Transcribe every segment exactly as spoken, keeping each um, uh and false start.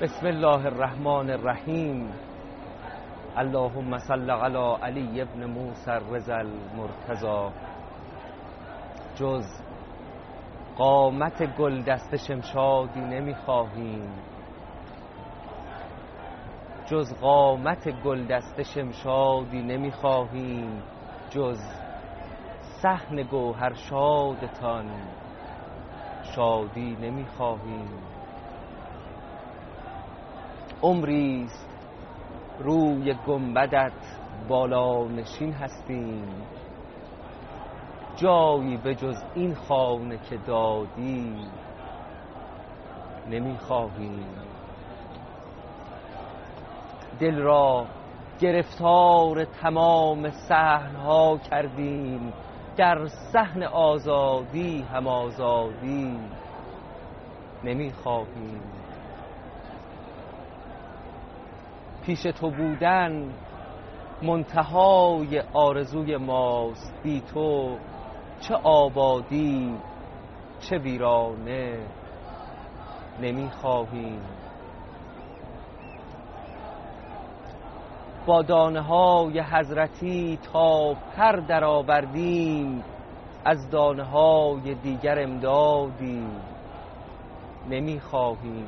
بسم الله الرحمن الرحیم. اللهم صل علی علی ابن موسی الرضا المرتضی. جز قامت گل دست شمشادی نمیخواهیم، جز قامت گل دست شمشادی نمیخواهیم، جز صحن گوهر شادتان شادی نمیخواهیم. عمریست روی گنبدت بالا نشین هستیم، جایی به جز این خانه که دادی نمیخواهیم. دل را گرفتار تمام صحن‌ها کردیم، در صحن آزادی هم آزادی نمیخواهیم. پیش تو بودن منتهای آرزوی ماست، بی تو چه آبادی چه ویرانه نمیخواهیم. با دانه های حضرتی تا پر در آوردیم، از دانه های دیگر امدادی نمیخواهیم.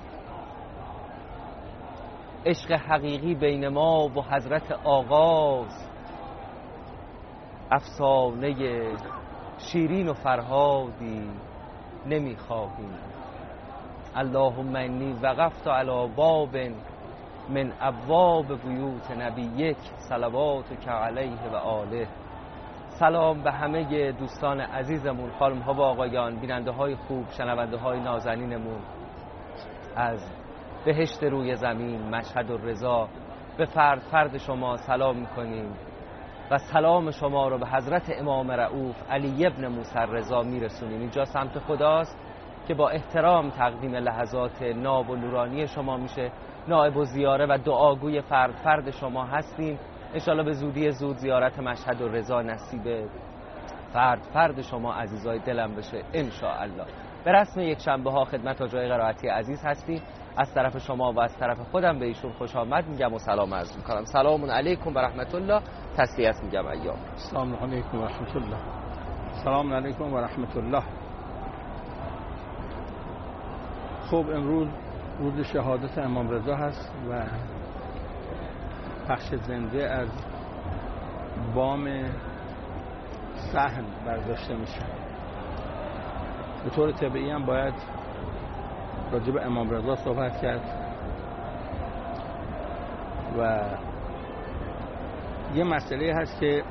عشق حقیقی بین ما و حضرت آغاز، افسانه شیرین و فرهادی نمیخواهیم. اللهم انی وقفت علی باب من ابواب بیوت نبیک صلواتک علیه و آله. سلام به همه دوستان عزیزمون، خانم ها و آقایان، بیننده های خوب، شنونده های نازنینمون از بهشت روی زمین مشهد الرضا. به فرد فرد شما سلام میکنیم و سلام شما رو به حضرت امام رؤوف علی ابن موسی الرضا میرسونیم. اینجا سمت خداست که با احترام تقدیم لحظات ناب و نورانی شما میشه. نائب و زیاره و دعاگوی فرد فرد شما هستیم. انشالله به زودی زود زیارت مشهد الرضا نصیب فرد فرد شما عزیزای دلم بشه انشاءالله. به رسم یک شنبه ها خدمت آجای قرائتی عزیز هستیم. از طرف شما و از طرف خودم به ایشون خوش آمد میگم و سلام عرض میکنم. سلام علیکم و رحمت الله. تسلیت میگم ایام. سلام علیکم و رحمت الله. سلام علیکم و رحمت الله. خب امروز روز شهادت امام رضا هست و پخش زنده از بام صحن برداشته میشه. به طور طبیعی هم باید راجع به امام رضا صحبت کرد و یه مسئله هست که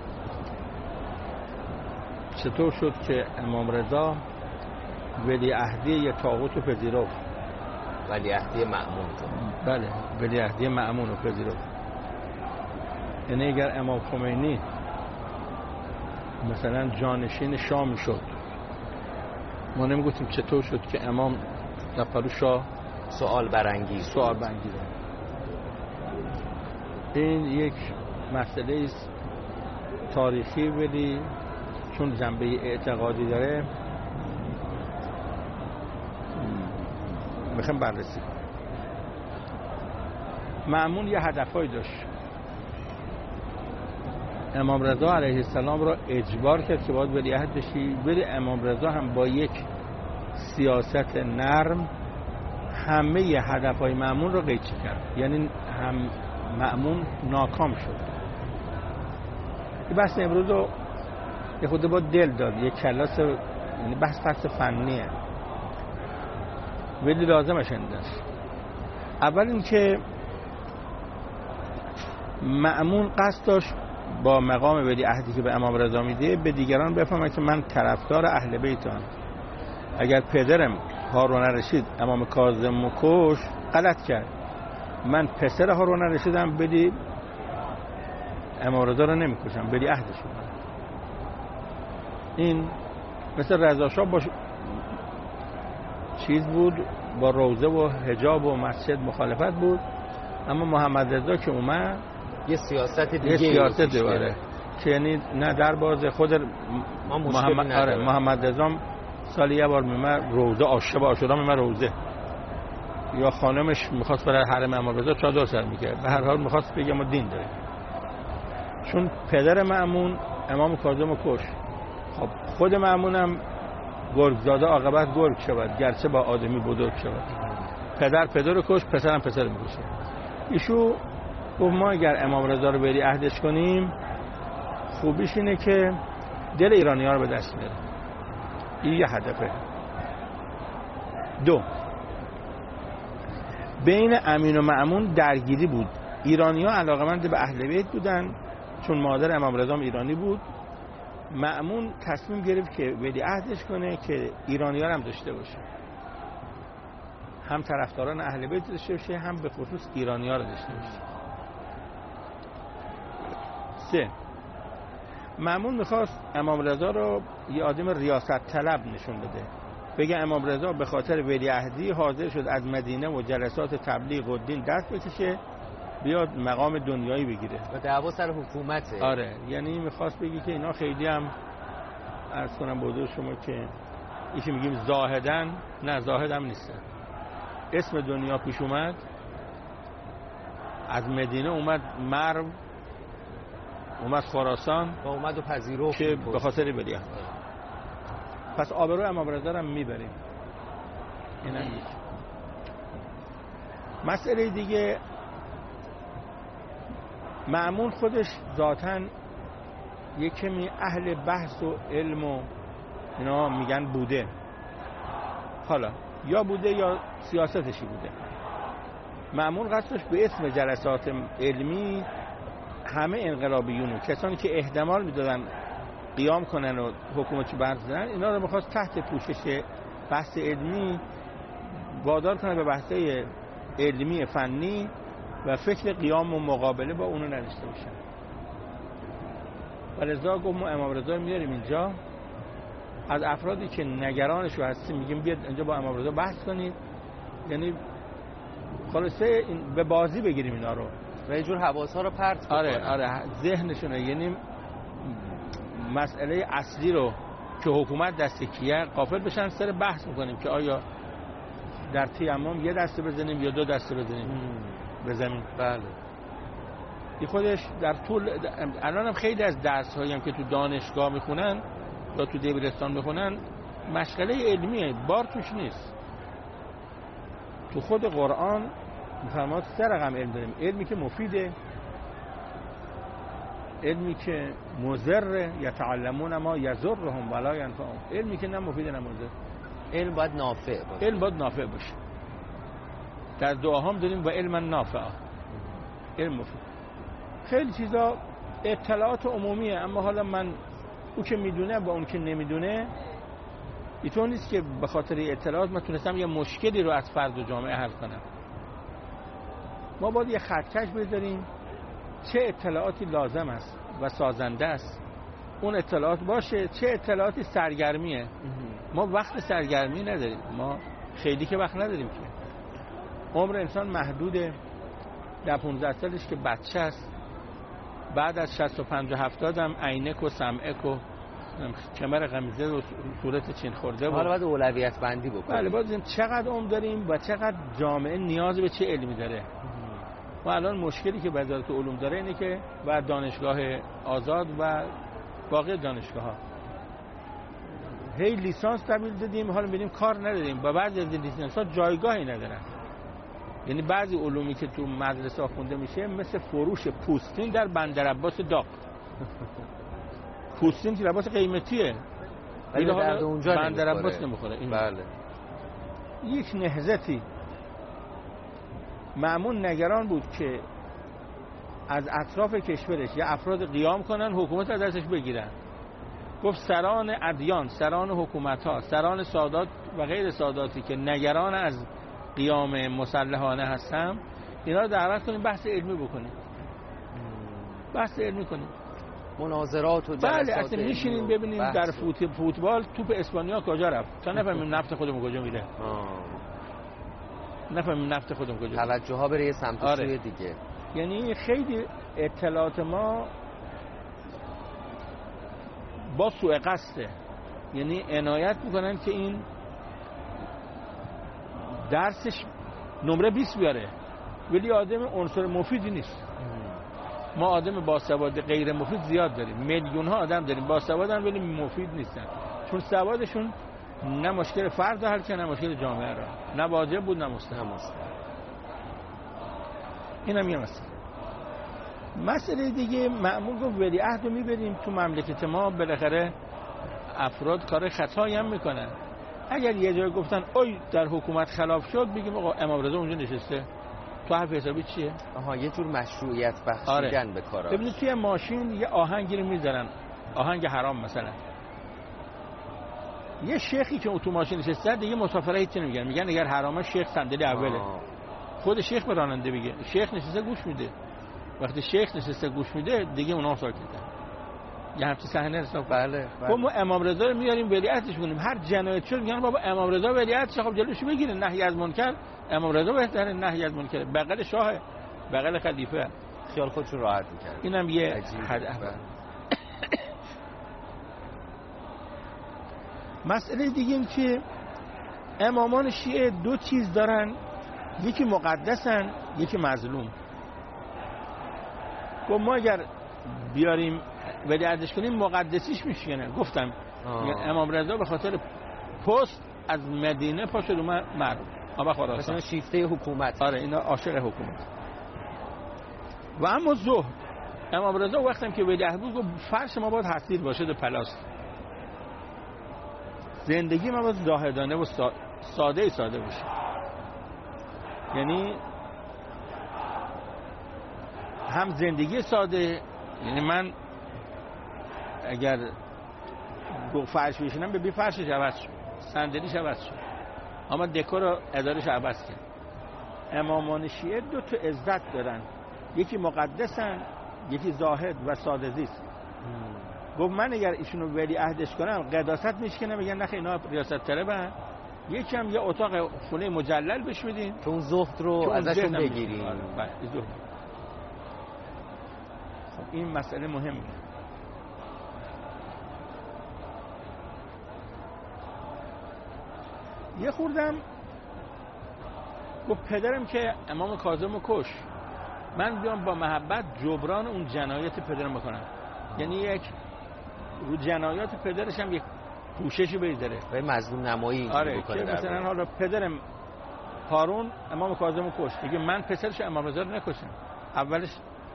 چطور شد که امام رضا ولیعهدی یه طاغوت رو پذیرفت. ولیعهدی مأمون. بله، ولیعهدی مأمون رو پذیرفت. یعنی اگر امام خمینی مثلا جانشین شاه شد، ما نمیگفتیم چطور شد که امام نفرو شاه سوال برانگیز سوال برانگیزه. این یک مسئله است تاریخی، ولی چون جنبه اعتقادی داره میخوام بررسی کنم. مأمون یه هدفایی داشت. امام رضا علیه السلام را اجبار کرد که باید ولیعهد بشی، ولی امام رضا هم با یک سیاست نرم همه ی هدفهای مأمون رو قیچی کرد. یعنی هم مأمون ناکام شد. این بحث امروز رو یه خود با دل داد، یک کلاس، یعنی بحث بحث فنیه ولی لازمش اندست. اول این که مأمون قصد داشت با مقام ولیعهدی که به امام رضا میده به دیگران بفهمه که من طرفدار اهل بیتم. اگر پدرم هارون الرشید امام کاظم کش غلط کرد، من پسر هارون الرشیدم، بدی امام رضا رو نمیکشم، ولیعهدش میکنم. این مثل رضا شاه با چیز بود، با روزه و حجاب و مسجد مخالفت بود، اما محمد رضا که اومد یه سیاست دیگه، یه سیاست دیگه که یعنی نه در باز خود ما محمد آره محمد رضا سالی یه بار میمه روزه آشب آشدا میمه روزه یا خانمش میخواست برای حرم امامرضا چادر سر میکرد، به هر حال میخواست بگه ما دین داریم. چون پدر مأمون امام کاظم رو کش، خب خود مأمونم گرگ زاده عاقبت گرگ شود گرچه با آدمی بزرگ شود. پدر پدر رو کش، پسرم پسر میکشه. ایشو گفت ما اگر امام رضا رو بری عهدش کنیم خوبیش اینه که دل ایرانی ها رو به دست میاره. این یه هدفه. دو، بین امین و مأمون درگیری بود. ایرانی ها علاقمند به اهل بیت بودن چون مادر امام رضا ایرانی بود. مأمون تصمیم گرفت که ولی عهدش کنه که ایرانی ها هم داشته باشه، هم طرفداران اهل بیت داشته باشه، هم به خصوص ایرانی ها رو داشته باشه. سه، مأمون میخواست امام رضا رو یه آدم ریاست طلب نشون بده، بگه امام رضا به خاطر ولی عهدی حاضر شد از مدینه و جلسات تبلیغ و دین دست بکشه بیاد مقام دنیایی بگیره و دعوا سر حکومته. آره، یعنی میخواست بگی که اینا خیلی هم عرض کنم بوده شما که ایشی میگیم زاهدن، نه زاهد هم نیستن. اسم دنیا پیش اومد، از مدینه اومد مرو، اومد خراسان و اومد و پذیرفت که به خاطر ولی عهد. پس آبروی امام رضا رو میبریم. اینم یک مسئله دیگه. مأمون خودش ذاتاً یک کمی اهل بحث و علم و اینا میگن بوده، حالا یا بوده یا سیاستشی بوده. مأمون قصدش به اسم جلسات علمی همه انقلابیون و کسانی که احتمال میدادن قیام کنن و حکومتی برزنن اینا رو میخواست تحت پوشش بحث علمی وادار کنه به بحثای علمی فنی و فکر قیام و مقابله با اونو نداشته باشن. و لذا گفت ما امام رضا میاریم اینجا، از افرادی که نگرانشو هستیم میگیم بیاد اینجا با امام رضا بحث کنید، یعنی خلاصه به بازی بگیریم اینا رو و یه جور حواسا رو پرت کنیم. آره آره ذهنشونه، یعنی مسئله اصلی رو که حکومت دست کیه غافل بشن، سر بحث میکنیم که آیا در تیمم یه دسته بزنیم یا دو دسته بزنیم به زمین. بله. این خودش در طول الان هم خیلی از درس هایی هم که تو دانشگاه میخونن یا تو دبیرستان میخونن مشغله علمیه، بار توش نیست. تو خود قرآن میفرماد سه رقم علم داریم: علمی که مفیده، علمی که مضر، یتعلمون ما یضرهم ولا ینفعهم، علمی که نه مفیده نه مضر. علم باید نافع باشه. علم باید نافع باشه. در دعاهام داریم و علم نافع، علم مفید. خیلی چیزا اطلاعات عمومیه، اما حالا من او که میدونه با اون که نمیدونه اینطور نیست که به خاطر اطلاعات من تونستم یه مشکلی رو از فرد و جامعه حل کنم. ما باید یه خطکش بذاریم چه اطلاعاتی لازم است و سازنده است، اون اطلاعات باشه، چه اطلاعاتی سرگرمیه. ما وقت سرگرمی نداریم، ما خیلی که وقت نداریم که عمر انسان محدوده. در پانزده سالش که بچه است، بعد از شصت و پنج و هفتاد هم عینک و سمعک و کمر قمیزه و صورت چین خورده بود. حالا باید اولویت بندی بکنیم. بله، باید چقدر عمر داریم و چقدر جامعه نیاز به چه علمی داره. و الان مشکلی که وزارت علوم داره اینه که بعد دانشگاه آزاد و باقی دانشگاه ها هی لیسانس تبدیل دادیم، حالا می‌بینیم کار نداریم و بعضی از لیسانس ها جایگاهی ندارن. یعنی بعضی علومی که تو مدرسه ها خونده میشه مثل فروش پوستین در بندرعباس داغ. پوستین که لباس قیمتیه ولی درد اونجا بندرعباس نمیخوره. بله. یک نهضتی. مأمون نگران بود که از اطراف کشورش یه افراد قیام کنن حکومت از دستش بگیرن. گفت سران ادیان، سران حکومت ها، سران سادات و غیر ساداتی که نگران از قیام مسلحانه هستم، اینا رو دعوت کنیم بحث علمی بکنیم، بحث علمی کنیم، مناظرات و جلسات. بله، اصلا میشینیم ببینیم در فوت... فوتبال توپ اسپانیا کجا رفت تا نفهمیم نفت خودمون کجا میره. نفهمیم نفت خودمون کجا. توجه ها بره یه سمت و سوی دیگه. یعنی خیلی اطلاعات ما با سوء قصده، یعنی عنایت میکنن که این درسش نمره بیست بیاره، ولی آدم عنصر مفیدی نیست. ما آدم باسواد غیر مفید زیاد داریم، میلیون ها آدم داریم باسوادن ولی مفید نیستن، چون سوادشون نه مشکل فرد حل کنه نه مشکل جامعه را، نه واجب بود نه مستحب. اینم یه مسئله. مسئله دیگه مأمور گفت ولیعهد رو میبریم تو مملکت ما، بالاخره افراد کار خطایی هم میکنن. اگر یه جای گفتن اوی در حکومت خلاف شد، بگیم آقا امام رضا اونجا نشسته، تو حرف حسابی چیه؟ آها یه جور مشروعیت بخشیدن آره. به کارا. ببینید توی ماشین یه آهنگی رو میذارن، آهنگ حرام مثلا، یه شیخی که تو ماشین نشسته دیگه مسافرها هیچ نمیگن، میگن اگر حرامه شیخ صندلی اوله. آه. خود شیخ به راننده بگه، شیخ نشسته گوش میده، وقتی شیخ نشسته گوش میده دیگه اونا ساکتن. یه همچین صحنه حساب. بله بله. خب ما امام رضا رو میاریم ولیعتش کنیم، هر جنایت شد میگن بابا امام رضا ولیعتش، خب جلوش بگیرین، نهی از منکر امام رضا بهتره نهی از منکر، بغل شاه بغل خلیفه، خیال خودشون راحت می‌کرد. اینم یه هدف. مسئله دیگه این که امامان شیعه دو چیز دارن، یکی مقدسن یکی مظلوم. خب ما اگر بیاریم ولیعتش کنیم مقدسیش میشکنه. گفتم امام رضا به خاطر پست از مدینه پاشد اومد معروف آبا خراسان، مثلا شیفته حکومت. آره اینا عاشق حکومت. و اما ظهر امام رضا وقتی که ولیعهد بود گفت فرش ما باید حصیر باشه دو پلاس، زندگی ما باید زاهدانه و ساده ساده باشه. یعنی هم زندگی ساده، یعنی من اگر گفت فرش بشینم به بی فرشش عوض شد، صندلیش عوض شد، اما دکور و ادارش عوض کرد. امامان شیعه دو تا عزت دارن، یکی مقدسن یکی زاهد و ساده زیست. گفت من اگر ایشونو ولی عهدش کنم قداست میشکنه، میگن نخ اینا ریاست طلبن، یکی هم یه اتاق خونه مجلل بهش میدین که اون زهد رو ازشون بگیرین. خب این مسئله مهمه. یه خوردم گفت پدرم که امام کاظم رو کش، من بیام با محبت جبران اون جنایت پدرم بکنم. یعنی یک رو جنایات پدرش هم یک پوششی بذاره و مظلوم نمایی. آره که مثلا حالا پدرم هارون امام کاظم رو کش، دیگه من پسرش امام رضا رو نکشم. اولش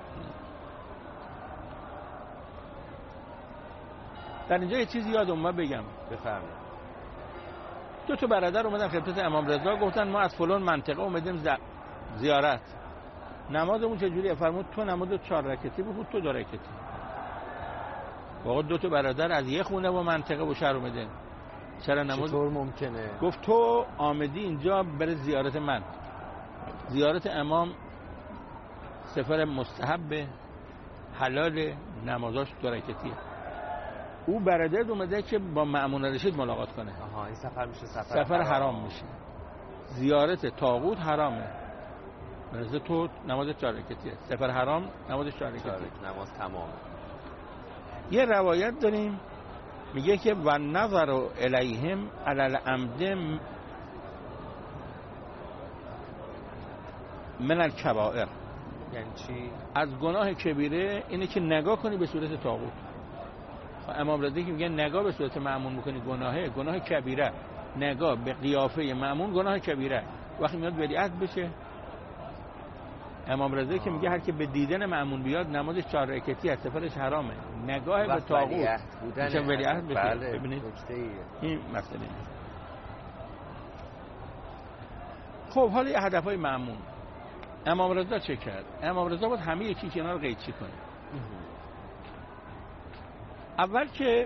در اینجا یه چیزی یادم اومد بگم. بفرمایید. دو تا برادر اومدن خدمت امام رضا، گفتن ما از فلان منطقه اومدیم ز... زیارت. نمازمون چجوریه؟ فرمود تو نماز چهار رکعتی بود، تو دو رکعتی. واقعا دو تا برادر از یه خونه و منطقه و شهر اومدن، چرا نماز چطور ممکنه؟ گفت تو آمدی اینجا برای زیارت من، زیارت امام سفر مستحب حلال، نمازاش دو رکعتیه. او برادر اومده که با مأمون رشید ملاقات کنه. آها این سفر میشه سفر, سفر حرام. حرام میشه، زیارت طاغوت حرامه. مثلا تو نماز چهار رکعتیه، سفر حرام نماز چهار رکعتیه، نماز تمامه. یه روایت داریم میگه که و نظر الیهم علی العمد من الکبائر. یعنی چی؟ از گناه کبیره اینه که نگاه کنی به صورت طاغوت. امام رضا که میگه نگاه به صورت مأمون میکنی گناهه، گناه کبیره. نگاه به قیافه مأمون گناه کبیره. وقتی میاد ولیعهد بشه، امام رضا که میگه هر که به دیدن مأمون بیاد نمازش چهار رکعتی از سفرش حرامه، نگاه به طاغوت میشه ولیعهد بشه. بله. ببینید نکته‌ایه این مسئله. خب حالا هدفهای مأمون امام رضا چه کرد؟ امام رضا باید همه یکی کنار قیچی کنه. اول که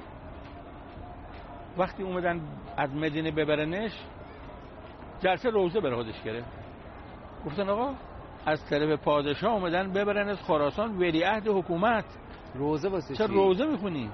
وقتی اومدن از مدینه ببرنش، جلسه روزه بر خودش گرفت. گفتن آقا از طرف پادشاه اومدن ببرن از خراسان ولیعهد حکومت، روزه واسه چی؟ چرا روزه میخونی؟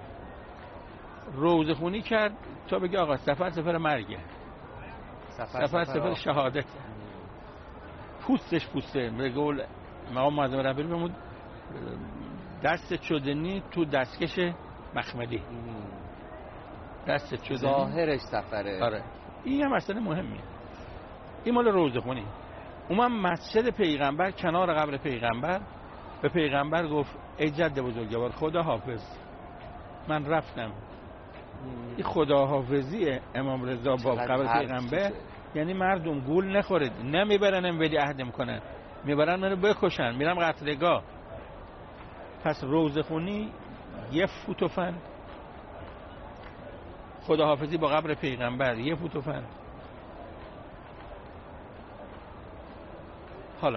روزه خونی کرد تا بگه آقا سفر سفر مرگه، سفر سفر, سفر شهادت. پوستش پوسته. به قول مقام معظم رهبری بمود دست چدنی تو دستکش مخملی، دست چدنی ظاهرش سفره. آره این هم مسئله مهمیه. این مال روزه خونی. اومد مسجد پیغمبر کنار قبر پیغمبر، به پیغمبر گفت ای جد بزرگوار خدا حافظ، من رفتم. این خداحافظی امام رضا با قبر پیغمبر یعنی مردم گول نخورید، نمیبرنم ولی عهد میکنن، میبرن منو بکشن، میرم قتلگاه. پس روزه خونی یه فوتوفن، خداحافظی با قبر پیغمبر یه فوتوفن. حالا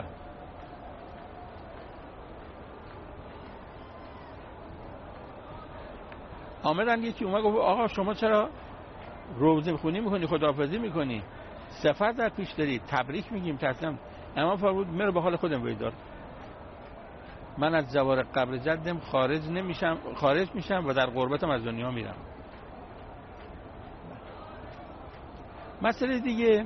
آمدن یکی اومد گفت آقا شما چرا روزه میخونی میکنی خداحافظی میکنی، سفر در پیش داری، تبریک میگیم تسلیم. امام فرمود مرو به حال خودم بیدار، من از جوار قبر جدم خارج نمیشم، خارج میشم و در غربتم از دنیا میرم. مسئله دیگه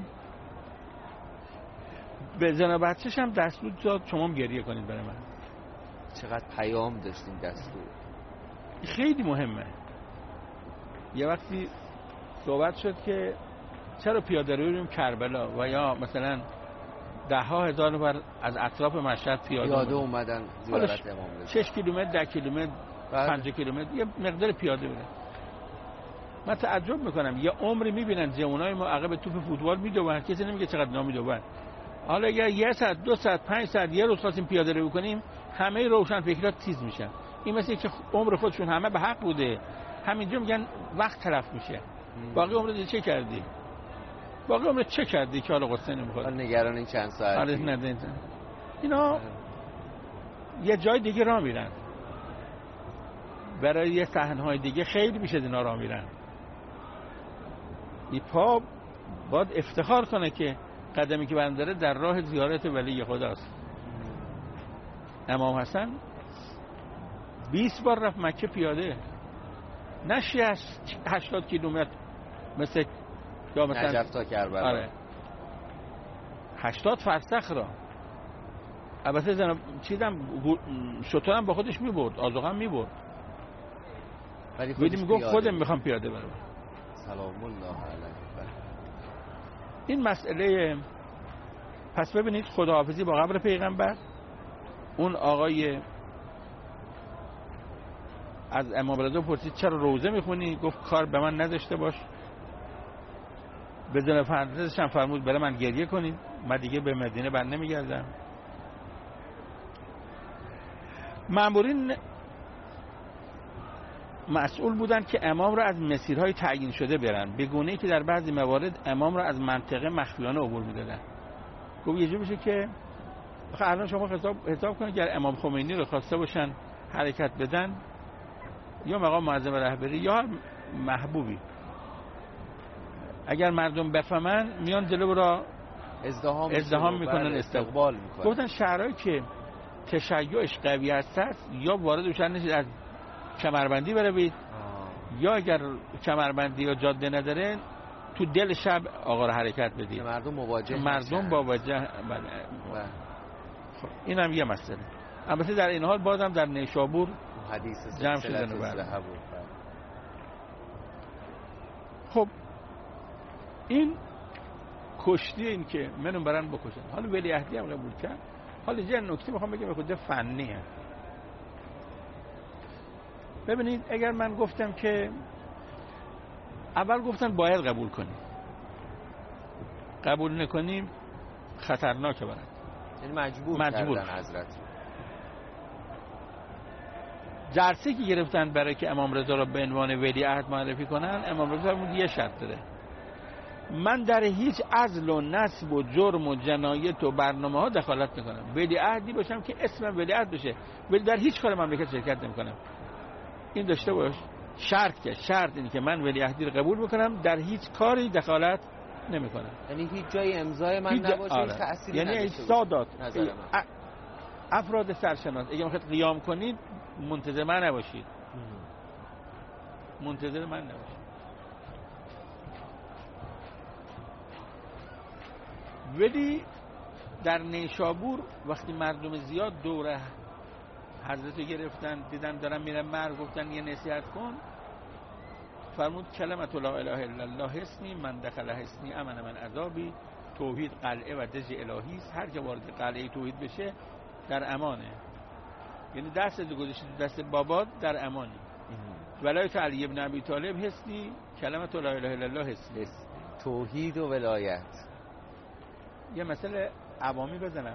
به زن و بچه‌ش هم دستور داد شما هم گریه کنید برای من. چقدر پیام داشتیم دستور، خیلی مهمه. یه وقتی صحبت شد که چرا پیاده روی بریم کربلا و یا مثلا ده ها هزار نفر از اطراف مشهد پیاده, پیاده اومدن زیارت امام رضا، شش کیلومتر ده کیلومتر پنج کیلومتر یه مقدار پیاده بره. من تعجب میکنم یه عمری میبینن جوانای ما عقب توپ فوتبال میدوون، کسی نمیگه چقدر نامیدوون. حالا اگر یه ساعت دو ساعت پنج ساعت یه روز خواستیم پیاده رو بکنیم همه روشن فکرات تیز میشن. این مثل که عمر خودشون همه به حق بوده، همینجا میگن وقت تلف میشه. باقی عمر چه کردی؟ باقی عمر چه کردی که حالا قصه نمیخواد؟ نگران این چند ساعت آره نه اینا یه جای دیگه راه میرن، برای یه صحنه‌های دیگه خیلی بیشتر اینا راه میرن. این پا باید افتخار کنه که قدمی که برداره در راه زیارت ولی خداست. امام حسن بیست بار رفت مکه پیاده، نشی از هشتاد کیلومتر مثل یا مثلا نجف تا کربلا. آره هشتاد فرسخ را. البته زن چیزم شطورم با خودش میبرد، آذوقم میبرد، ولی میگفت خودم میخوام پیاده برم. سلام الله علیه. این مسئله. پس ببینید خداحافظی با قبر پیغمبر، اون آقای از امام رضا پرسید چرا روزه میخونی؟ گفت کار به من نداشته باش. به زن فرزندش هم فرمود برای من گریه کنید، من دیگه به مدینه بر نمیگردم. مامورین مسئول بودند که امام را از مسیرهای تعیین شده برن، به گونه‌ای که در بعضی موارد امام را از منطقه مخفیانه عبور می‌دادن. گفت یه جوری بشه که آخه الان شما حساب حساب کنید اگر امام خمینی رو خواسته باشن حرکت بدن، یا مقام معظم رهبری یا محبوبی، اگر مردم بفهمن میان جلو را ازدحام ازدحام میکنن، استقبال میکنن. گفتن شهرهایی که تشیعش قوی هست یا وارد بشن نشید از کمربندی بروید، یا اگر کمربندی یا جاده نداره تو دل شب آقا رو حرکت بدید که مردم مواجه مردم با وجه. خب این هم یه مسئله. البته در این حال بازم در نیشابور حدیث جمع شدن و برد. خب این کشتی این که منو برن بکشن. حالا ولی عهدی هم قبول کرد. حالا یه نکته میخوام بگم خود فنیه. ببینید اگر من گفتم که اول گفتن باید قبول کنیم، قبول نکنیم خطرناکه برات، یعنی مجبور, مجبور کردن حضرت. جلسه که گرفتن برای که امام رضا را به عنوان ولی عهد معرفی کنن، امام رضا فرمود یه شرط داره، من در هیچ عزل و نصب و جرم و جنایت و برنامه ها دخالت نکنم. ولی عهدی باشم که اسمم ولی عهد بشه، ولی در هیچ کار مملکت شرکت نمیکنم. این داشته باش. شرط که شرط اینه که من ولی عهدی رو قبول میکنم، در هیچ کاری دخالت نمیکنم. یعنی هیچ جای امضای من هیچ نباشه، آره. هیچ تأثیری یعنی نداشته باشه. سادات ا... افراد سرشناس اگه میخواید قیام کنید منتظر من نباشید. منتظر من نباشید. ولی در نیشابور وقتی مردم زیاد دوره حضرت گرفتن، دیدن دارن میرن مرگ، گفتن یه نصیحت کن، فرمود کلمت لا اله الا الله حسنی من دخل حسنی امن من عذابی توحید قلعه و دژ الهی است، هر که وارد قلعه توحید بشه در امانه. یعنی دست گذاشتی دست بابات در امانی. ولایت علی ابن ابی طالب هستی، کلمت لا اله الا الله هستی. توحید و ولایت. یه مسئله عوامی بزنم،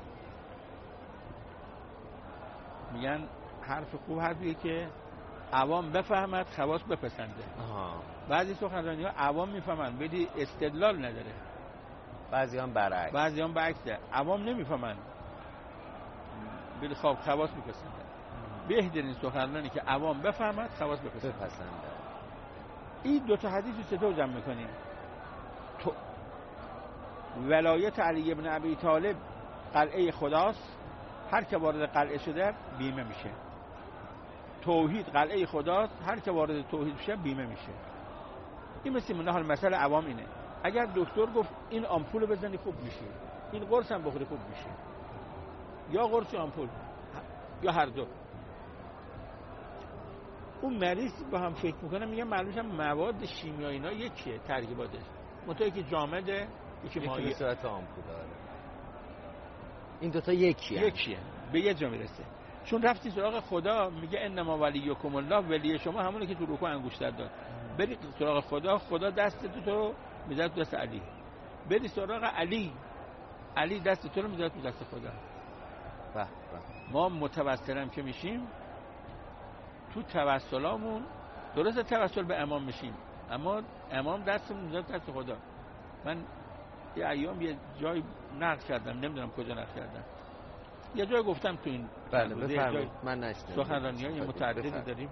میگن حرف خوب حرفیه که عوام بفهمد خواص بپسنده. آها. بعضی سخنرانی ها عوام میفهمن ولی استدلال نداره، بعضی هم برعکس، بعضی هم برعکسه، عوام نمیفهمن ولی خواب خواص میپسندن. بهترین سخنرانی که عوام بفهمد خواص بپسندن. این دو تا حدیث رو چطور جمع میکنیم؟ تو ولایت علی ابن ابی طالب قلعه خداست، هر که وارد قلعه شده بیمه میشه. توحید قلعه خداست، هر که وارد توحید شه بیمه میشه. این مثل منه حال مسئله عوام اینه. اگر دکتر گفت این آمپول بزنی خوب میشه، این قرص هم بخوری خوب میشه، یا قرص یا آمپول یا هر دو، اون مریض با هم فکر میکنه میگه معلومش هم مواد شیمیایی اینا یکیه ترکیباتش، منتها یکی جامده یکی مایع، یکی به صورت آمپول داره. این دوتا یکیه یکیه به یه جا میرسه. چون رفتی سراغ خدا میگه انما ولیکم الله، ولی شما همونه که تو رکوع انگشتر داد. بری سراغ خدا، خدا دست تو رو میذاره تو دست علی. بری سراغ علی، علی دست تو رو میذاره تو دست خدا. به به. ما متوسلم که میشیم تو توسلامون درست توسل به امام میشیم، اما امام دستمون میذاره دست خدا. من یه ایام یه جای نقل کردم، نمیدونم کجا نقل کردم، یه جای گفتم تو این بله بفرمایید، من نشنیدم. سخنرانی‌های متعددی داریم.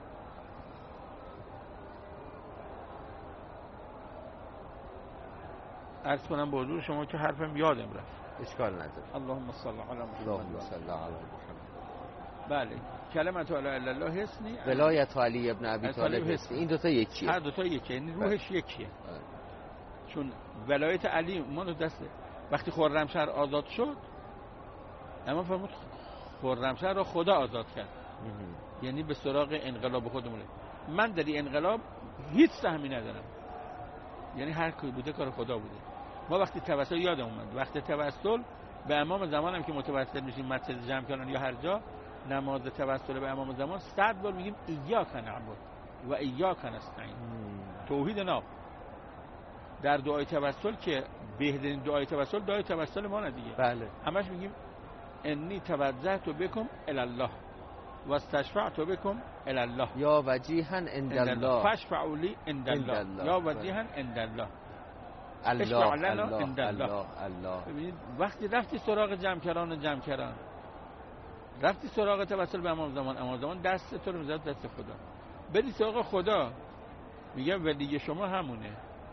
عرض کنم به حضور شما که حرفم یادم رفت. اشکال نداره. اللهم صل علی محمد. اللهم صل علی محمد. بله، کلمت لا اله الا الله هستنی، ولایت علی ابن ابی طالب هستی. این دوتا یکیه، هر دوتا یکیه، یعنی روحش یکیه. چون ولایت علی ما دسته. وقتی خرمشهر آزاد شد، اما فرمود خرمشهر را خدا آزاد کرد. یعنی به سراغ انقلاب خودمونه. من در این انقلاب هیچ سهمی ندارم، یعنی هر کی بوده کار خدا بوده. ما وقتی توسل یادم اومد، وقتی توسل به امام زمانم که متوسل میشیم مسجد جمع کردن یا هر جا، نماز توسل به امام زمان صد بار میگیم ایاک نعبد و ایاک نستعین. توحید ناب در دعای توسل که بهترین دعای توسل دعای توسل ما نه دیگه. بله. همش میگیم انی توجهت بکم الی الله و استشفعت بکم الی الله یا وجیها عند الله فاشفعوا لی عند الله یا وجیها عند الله الله الله الله الله. ببینید وقتی رفتی سراغ جمعکران و جمعکران، رفتی سراغ توسل به امام زمان، امام زمان دست تو رو میذاره دست خدا. بری سراغ خدا میگه ولی شما همونه،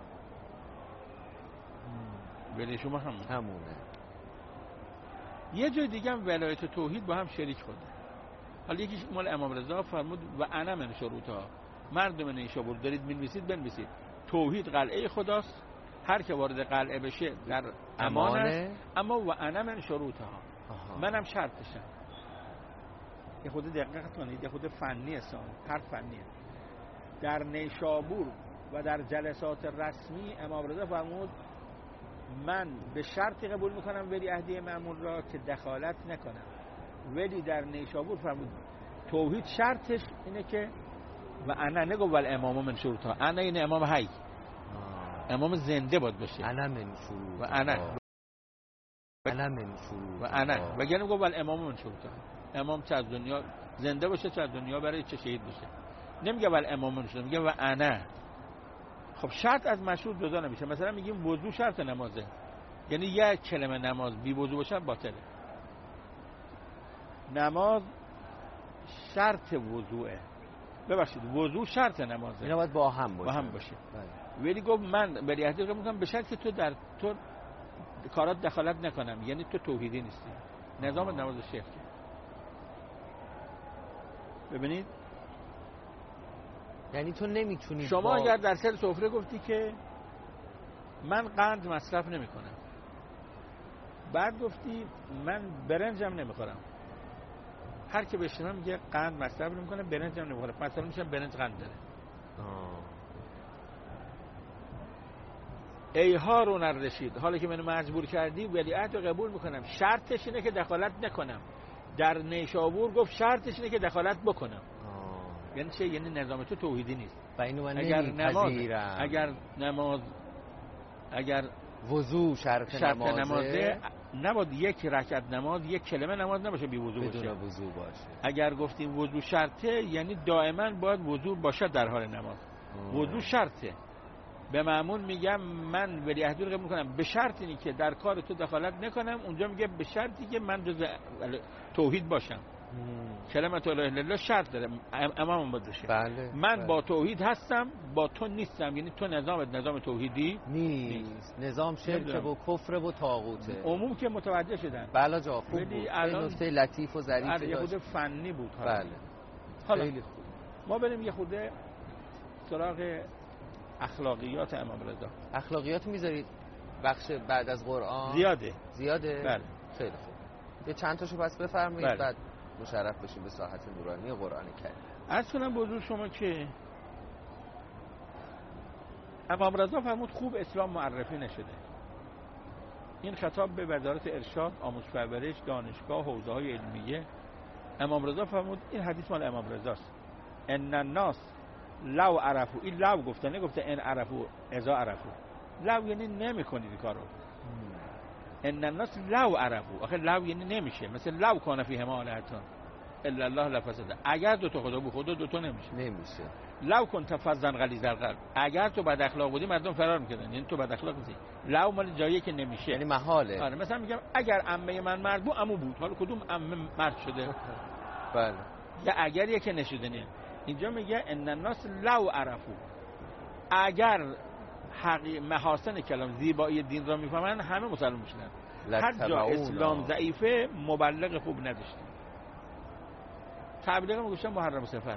ولی شما همونه همونه. یه جای دیگه هم ولایت توحید با هم شریک شده. حالا یکیش مال امام رضا فرمود و انا من شروطها، مردم نیشابور دارید می‌نویسید بنویسید توحید قلعه خداست، هر که وارد قلعه بشه در امان است، اما و انا من شروطها، منم شرطشم. یه خود دقیق کنید، یه خود فنی است، هر فنیه. در نیشابور و در جلسات رسمی امام رضا فرمود من به شرطی قبول میکنم ولی عهدی مأمون را که دخالت نکنم. ولی در نیشابور فرمود توحید شرطش اینه که و انا نگو ول امام من شروطها، انا این امام حی، امام زنده باید باشه. انا من شروط و انا انا من شروط و انا و گنه گو ول امام من شروطها، امام چه از دنیا زنده باشه چه از دنیا برای چه شهید بشه. نمیگه ول امام من شروط، میگه و انا. خب شرط از مشروط جدا نمیشه. مثلا میگیم وضو شرط نمازه، یعنی یک کلمه نماز بی وضو باشه باطله. نماز شرط وضوئه، ببخشید وضو شرط نمازه، اینا باید با هم باشه، با هم باشه. ولی گفت من ولی عهد میکنم به شرطی که تو در تو کارات دخالت نکنم، یعنی تو توحیدی نیستی. نظام آه. نماز شرک. ببینید یعنی تو نمیتونی شما با... اگر در سر سفره گفتی که من قند مصرف نمی کنم، بعد گفتی من برنجم نمیخورم، هر که بشنوه میگه قند مصرف نمی کنه برنجم نمیخوره، مثلا میشه برنج قند داره. آه. ای هارون الرشید، حالا که منو مجبور کردی ولیعهد رو قبول میکنم، شرطش اینه که دخالت نکنم. در نیشابور گفت شرطش اینه که دخالت بکنم. آه. یعنی چه؟ یعنی نظام تو توحیدی نیست. و اینو من اگر نماز نمیپذیرم. اگر نماز اگر وضو شرط, شرط نمازه, نمازه نباید یک رکعت نماز یک کلمه نماز نباشه بی وضو باشه. بدون وضو باشه. اگر گفتیم وضو شرطه یعنی دائما باید وضو باشه در حال نماز. وضو شرطه. به مأمون میگم من ولیعهد رو قبول میکنم به شرط اینی که در کار تو دخالت نکنم. اونجا میگه به شرطی که من جز توحید باشم. کلمت لا اله الا الله شرط داره، امام باید بشه. بله. من بله. با توحید هستم، با تو نیستم. یعنی تو نظامت نظام توحیدی نیست, نیست. نظام شرک و کفر و طاغوته. عموم که متوجه شدن. بله جا خوب بود. الان نکته لطیف و ظریفی یه داشت. خود فنی بود. بله. حالا خیلی خوب. ما بریم یه خورده سراغ اخلاقیات امام رضا. اخلاقیات میذارید بخش بعد از قرآن؟ زیاده. زیاده؟ بله. خیلی خوب. یه چند تاشو پس بفرمایید. بله. بعد مشرف بشیم به ساحت نورانی قرآن کریم. عرض کنم به حضور شما که امام رضا فرمود خوب اسلام معرفی نشده. این خطاب به وزارت ارشاد، آموزش و پرورش، دانشگاه، حوزه‌های علمیه. امام رضا فرمود این حدیث مال امام رضاست. ان الناس لو عرفو، این لو گفته، نگفته ان عرفو اذا عرفو. لو یعنی نمی‌کنید کارو. ان الناس لو عرفو، آخه لو یعنی نمیشه. مثل لو کان فیه الهتون الا الله لفسد. اگر دو تا خدا بود خدا دو تا نمیشه. نمیشه. لو كنت فظا غلیظ القلب، اگر تو بد اخلاق بودی مردم فرار میکردن. یعنی تو بد اخلاق نیستی. لو مال جایی که نمیشه، یعنی محاله. آره مثلا میگم اگر عمه من مرد بود عمو بود. حالا کدوم عمه مرد شده؟ بله. یا اگر یکی نشده نه. اینجا میگه ان الناس لو عرفو، اگر حقی محاسن کلام زیبایی دین را میفهمن همه مسلمان میشن. هر جا اسلام ضعیفه مبلغ خوب نداشتیم. تبلیغ میگوشن محرم سفر،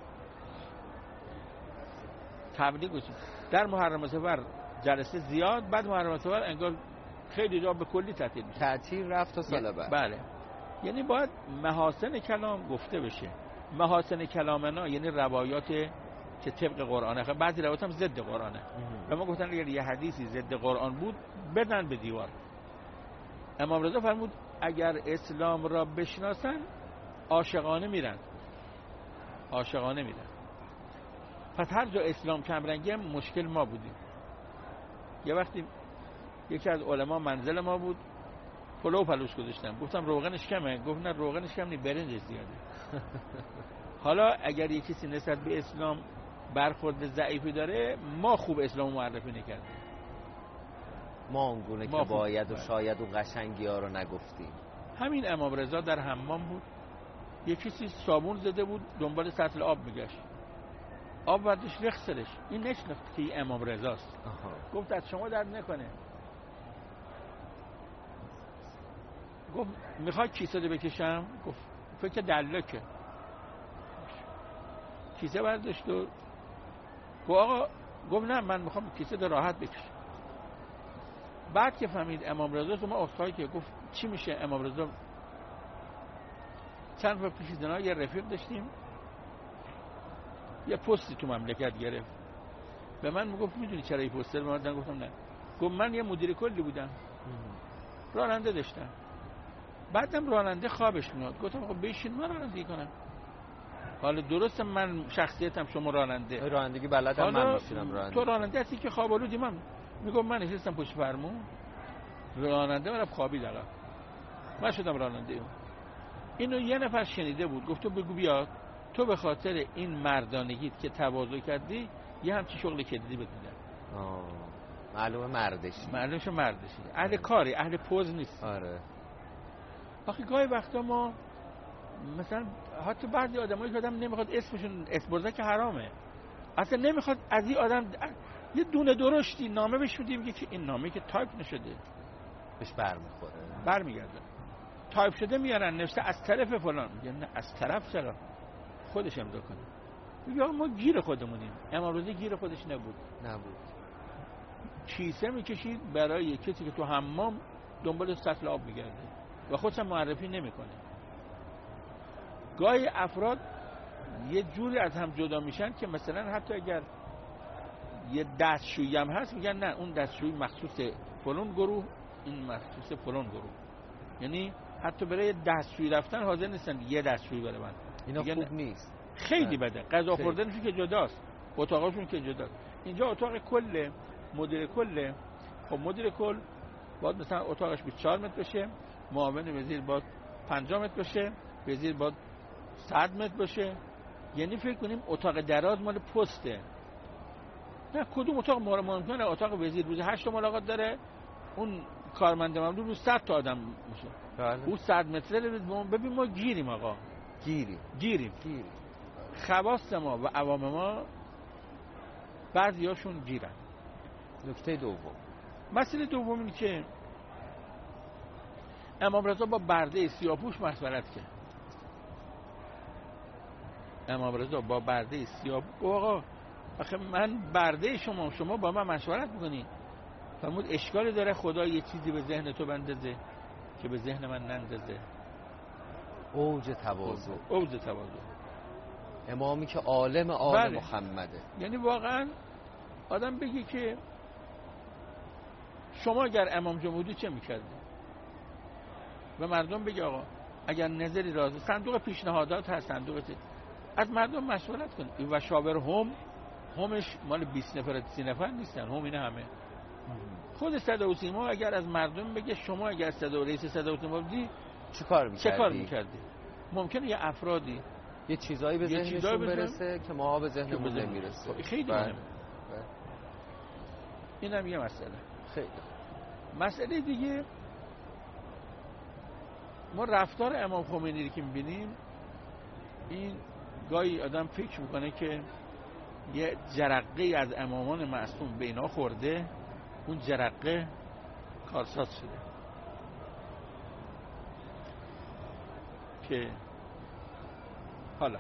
تبلیغ گوشن در محرم سفر جلسه زیاد، بعد محرم سفر انگار خیلی جا به کلی تعطیل میشه. تعطیل رفت تا سال بعد. بله. یعنی باید محاسن کلام گفته بشه. محاسن کلامنا یعنی روایات که طبق قرآنه. خب بعضی روایات هم ضد قرآنه. و ما گفتن اگر یه حدیثی ضد قرآن بود بدن به دیوار. امام رضا فرمود اگر اسلام را بشناسن عاشقانه میرن، عاشقانه میرن. پس هر جا اسلام کمرنگی هم مشکل ما بودیم. یه وقتی یکی از علما منزل ما بود، پلو پلوش گذاشتم، گفتم روغنش کمه، گفت نه روغنش کم نی، برنجش زیاده. حالا اگر یه کسی نسبت به اسلام برخورد ضعیفی داره، ما خوب اسلام معرفی نکردیم. ما اونگونه که باید و شاید و قشنگی ها رو نگفتیم. همین امام رضا در حمام بود، یه کسی صابون زده بود دنبال سطل آب میگشت، آب بردش ریخت سرش. این نشناخت که امام رضاست. گفت از شما درد نکنه. گفت میخوای کیسه رو بکشم؟ گفت فکر دلکه. کیسه برداشت و گفت آقا، گفت نه من میخوام کیسه رو راحت بکشم. بعد که فهمید امام رضا تو ما اخوایی که گفت چی میشه امام رضا. چند وقت پیش دینا یه رفیق داشتیم، یه پستی تو مملکت گرفت، به من میگفت میدونی چرا این پست رو به من دادن؟ گفتم نه. گفت من یه مدیر کلی بودم، راننده داشتم، بعدم راننده خوابش میاد، گفتم خب بشین من رانندگی کنم. حالا درسته من شخصیتم شما راننده، رانندگی بلدم، من میشینم راننده، تو راننده هستی که خواب آلودی. من میگم من نشستم پشت فرمون، راننده من خوابید، الان من شدم راننده اون. اینو یه نفر شنیده بود، گفت تو بگو بیاد، تو به خاطر این مردانگیت که تواضع کردی یه همچین شغل کلیدی بهت میدن. معلومه مردشی، معلومه مردشی، اهل کاری، اهل پوز نیست. آره. آخه گاهی وقتا ما مثلا حتی بعضی آدمایی که آدم نمیخواد اسمشون اسپرزه که حرامه، اصلا نمیخواد از این آدم یه دونه درشتی نامه بهش میدیم میگه که این نامه که تایپ نشده بهش برمیخوره، برمیگرده. تایپ شده میارن نوشته از طرف فلان، میگه نه از طرف چرا، خودش امضا کنه. میگه ما گیر خودمونیم. امام رضا گیر خودش نبود نبود کیسه میکشید برای کسی که تو حمام دنبال سطل آب میگرده و خودش معرفی نمیکنه. گاهی افراد یه جوری از هم جدا میشن که مثلا حتی اگر یه دستشویی هم هست میگن نه اون دستشویی مخصوص فلان گروه، این مخصوص فلان گروه. یعنی حتی برای دستشویی رفتن حاضر نیستن یه دستشویی برای من. اینا خوب نیست، خیلی بده. غذا خوردنشون که جداست، اتاقشون که جداست. اینجا اتاق کله، مدیر کله. خب مدیر کل باید مثلا اتاقش بیست و چهار متر بشه، معاون وزیر باید پنجاه متر بشه، وزیر باید صد متر بشه. یعنی فکر کنیم اتاق دراز مال پسته. نه کدوم اتاق ممکنه اتاق وزیر روز هشت تا ملاقات داره، اون کارمند مملو روز صد تا آدم میشه. بله. اون صد متره ببین ما گیریم آقا. گیریم. گیریم. گیریم. خواص ما و عوام ما بعضیاشون گیرن. نکته دوم. مسئله دوم اینه که امام رضا با برده سیاه‌پوش مشورت کرد. امام رضا با برده سیاه‌پوش آقا آخه من برده شما شما با من مشورت میکنی. فرمود اشکالی داره خدا یه چیزی به ذهن تو بندازه که به ذهن من نندازه. اوج تواضع. اوج تواضع. امامی که عالم آل بله. محمده. یعنی واقعا آدم بگی که شما اگر امام جمهوری چه میکردی و مردم بگی آقا اگر نظری راضی صندوق پیشنهادات هست، صندوق از مردم مشورت کن. و شاور هم همش مال بیست نفر سی نفر نیستن، هم اینه همه. خود صدا و سیما اگر از مردم بگه شما اگر صدا و رئیس صدا و سیما بودی چه کار میکردی؟ چه کار میکردی؟ ممکنه یه افرادی یه چیزایی به ذهنشون برسه که ما به ذهنمون نمیرسه. خیلی مهمه. اینم یه مسئله. خیلی. مسئله دیگه ما رفتار امام خمینی رو که می‌بینیم این گاهی آدم فکر میکنه که یه جرقه از امامان معصوم به اینا خورده، اون جرقه کارساز شده که حالا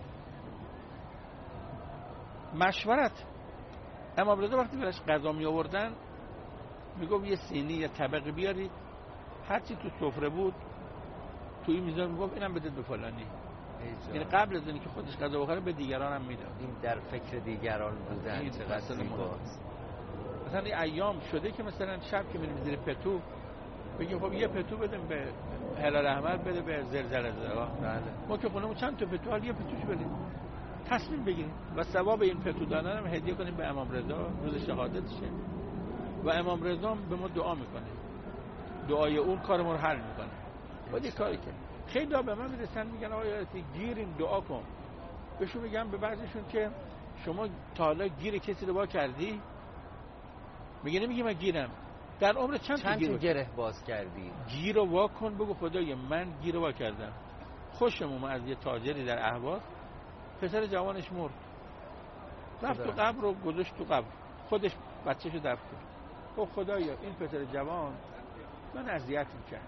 مشورت امام رضا وقتی براش غذا می آوردن میگفت یه سینی یه طبق بیارید، هرچی تو سفره بود توی میزان میگفت اینم بدید به فلانی. یعنی قبل از اینکه خودش غذا بخوره به دیگران هم میداد. این در فکر دیگران بودن چقدر زیباست. مثلا این ایام شده که مثلا شب که میریم زیر پتو بگیم خب یه پتو بدیم به هلال احمر، بده به زلزله زده. بله. ما که خونمون چند تا پتو حالا یه پتوش بدیم، تصمیم بگیریم و ثواب این پتو دادن هم هدیه کنیم به امام رضا روز شهادتشه و امام رضا به ما دعا میکنه، دعای اون کار ما رو حل میکنه. باید یه کاری کنیم. خیلی ها به من میرسن میگن آقا یادتی گیریم دعا کن. بهشون میگم به بعضیشون که شما تا حالا گیر کسی رو وا کردی؟ میگه نمیگه من گیرم. در عمر چند, چند تا گیر گره باز کردی؟ گیر رو وا کن بگو خدایا من گیر رو وا کردم. خوشم از یه تاجری در اهواز پسر جوانش مرد، رفت تو قبر رو گذاشت تو قبر، خودش بچه‌شو دفن کرد. خب خدایا این پسر جوان من اذیت می‌کرد،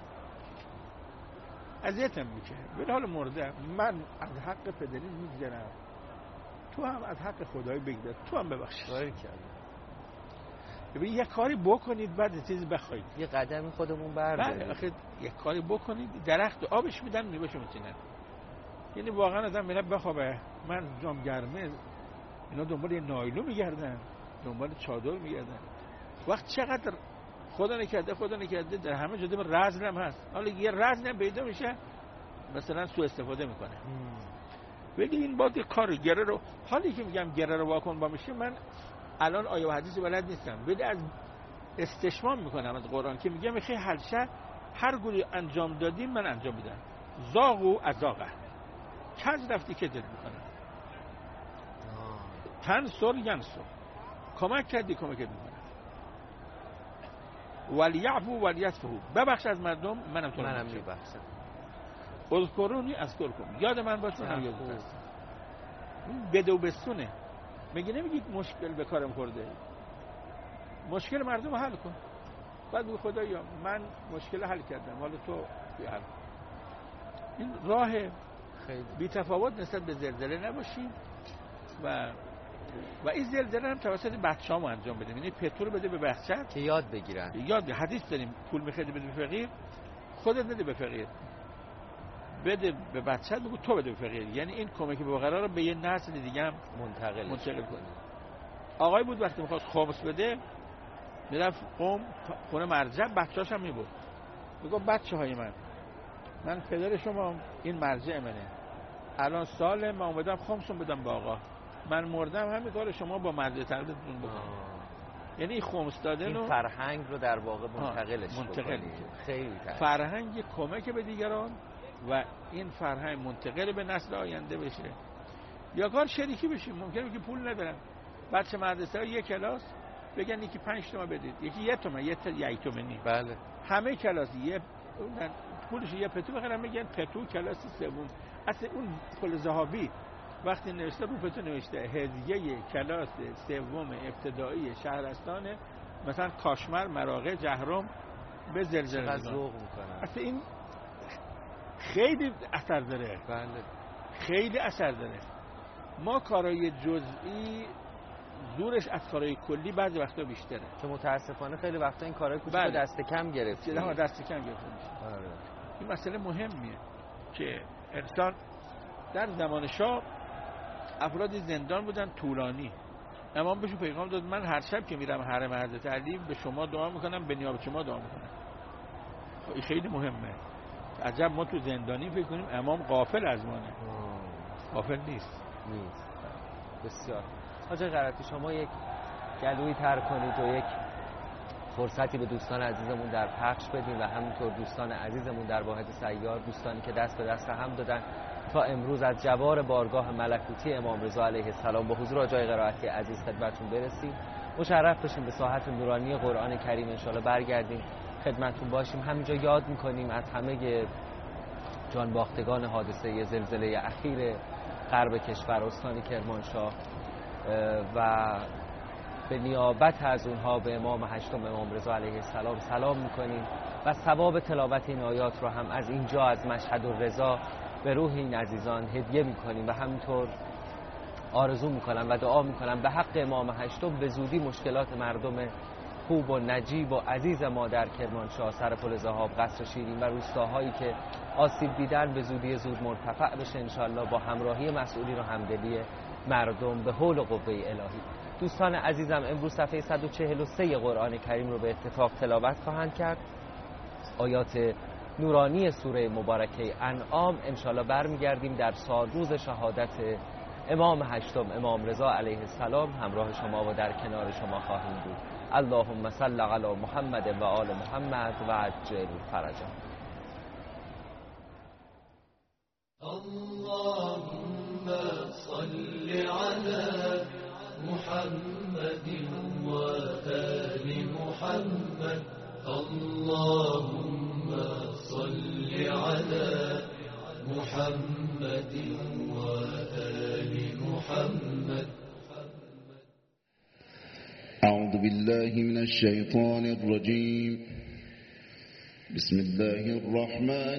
اذیتم می‌کرد، ولی حالا مرده، من از حق پدری می‌گذرم، تو هم از حق خدای بگذر، تو هم ببخش. کاری کرد. ببین یه کاری بکنید بعد چیزی بخواید، یه قدمی خودمون برداریم. بله آخه یه کاری بکنید، درخت آبش میدن میوه‌شو میچینن. یعنی واقعا آدم میره بخوابه، من جام گرمه، اینا دنبال یه نایلو میگردن، دنبال چادر میگردن. وقت چقدر خدا نکرده خدا نکرده در همه جاده رزن هم هست، حالا یه رزن هم پیدا میشه مثلا سوء استفاده میکنه. ولی این باید کار گره رو، حالی که میگم گره رو واکن با میشه، من الان آیه و حدیث بلد نیستم، ولی از استشمام میکنم از قرآن که میگم خیلی حلشه هر گوری انجام دادیم من انجام میدم. زاغو ازاغه، کج رفتی که دل میکنم، تن سر ینسر، کمک کردی کمکت میکنم، ولیعفو ولیصفحوا، ببخش از مردم منم تو منم میبخشم، اذکرونی اذکرکم، یاد من باش منم یاد هستم. این بده و بستونه. میگه نمیگید مشکل به کارم خورده، مشکل مردم رو حل کن. بعد بگو خدایا من مشکل حل کردم، حالا تو بیا حل. این راه خیلی بی تفاوت نسبت به زلزله نباشیم و و این زلزله هم توسط بچه‌هامو انجام بدیم. یعنی پترو بده به بچه‌ت که یاد بگیرن. یاد حدیث داریم پول می‌خوای بده به فقیر، خودت نده به فقیر، بده به بچه‌ت، بگو تو بده به فقیر. یعنی این کمک به فقرا رو به یه نسل دیگه هم منتقل منتقل کنی. آقای بود وقتی میخواست خمس بده میرفت قوم خونه مرجع، بچه‌اش هم میبرد، میگفت بچه های من من پدر شما این مرجع منه، الان سال من اومدم خمسون بدم به آقا، من مردم همین کار شما با مرجع تقلیدتون بکنید. یعنی این خمس دادن این فرهنگ رو در واقع منتقلش منتقل بکنید. خیلی تر. فرهنگ کمک به دیگران و این فرهنگ منتقل به نسل آینده بشه. یا کار شریکی بشیم. ممکنه که پول ندارن بچه مدرسه ها یک کلاس بگن یکی پنج تومن بدید، یکی یک تومن، یک تا یک تومنی. بله. همه کلاس یه پولش یه پتو بخرن، میگن پتو کلاس سوم. اصلا اون پول ذهبی وقتی نوشته رو پتو نوشته هدیه کلاس سوم ابتدایی شهرستان مثلا کاشمر مراغه جهرم به زلزله ذوق میکنن. اصلا این خیلی اثر داره. بله. خیلی اثر داره. ما کارهای جزئی دورش از کارهای کلی بعضی وقتا بیشتره که متاسفانه خیلی وقتا این کارهای کوچیک بله. دست کم گرفت. نه دست کم گرفته میشه. آره. این مسئله مهمیه که انسان در زمان شاه افرادی زندان بودن طولانی. امام بهشون پیغام داد من هر شب که میرم حرم حضرت علی به شما دعا میکنم، به نیابت شما دعا میکنم. این خیلی مهمه. عجب ما تو زندانی فکر کنیم امام غافل از مانه. غافل نیست. نیست. بسیار. حاج قرائتی شما یک گلویی تر کنید و یک فرصتی به دوستان عزیزمون در پخش بدیم و همینطور دوستان عزیزمون در واحد سیار، دوستانی که دست به دست هم دادن تا امروز از جوار بارگاه ملکوتی امام رضا علیه السلام به حضور آقای قرائتی عزیز خدمتتون برسیم. مشرف بشیم به ساحت نورانی قرآن کریم، ان شاءالله برگردیم خدمتتون باشیم. همینجا یاد میکنیم از همه جانباختگان حادثه زلزله اخیر غرب کشور استان کرمانشاه و به نیابت از اونها به امام هشتم امام رضا علیه السلام سلام میکنیم و ثواب تلاوت این آیات رو هم از اینجا از مشهد الرضا به روح این عزیزان هدیه میکنیم و همینطور آرزو میکنم و دعا میکنم به حق امام هشتم به زودی مشکلات مردم خوب و نجیب و عزیز ما در کرمانشاه، سر پل ذهاب، قصر شیرین و روستاهایی که آسیب دیدن به زودی زود مرتفع بشه انشالله با همراهی مسئولین و همدلی مردم به حول و قوه الهی. دوستان عزیزم امروز صفحه صد و چهل و سه قرآن کریم رو به اتفاق تلاوت خواهند کرد. آیات نورانی سوره مبارکه انعام. انشالله برمیگردیم در سال روز شهادت امام هشتم امام رضا علیه السلام همراه شما و در کنار شما خواهیم بود. اللهم صل علی محمد و آل محمد و عجل فرجهم. اللهم صل على محمد و آل محمد. اللهم صل على محمد و آل محمد. أعوذ بالله من الشيطان الرجيم. بسم الله الرحمن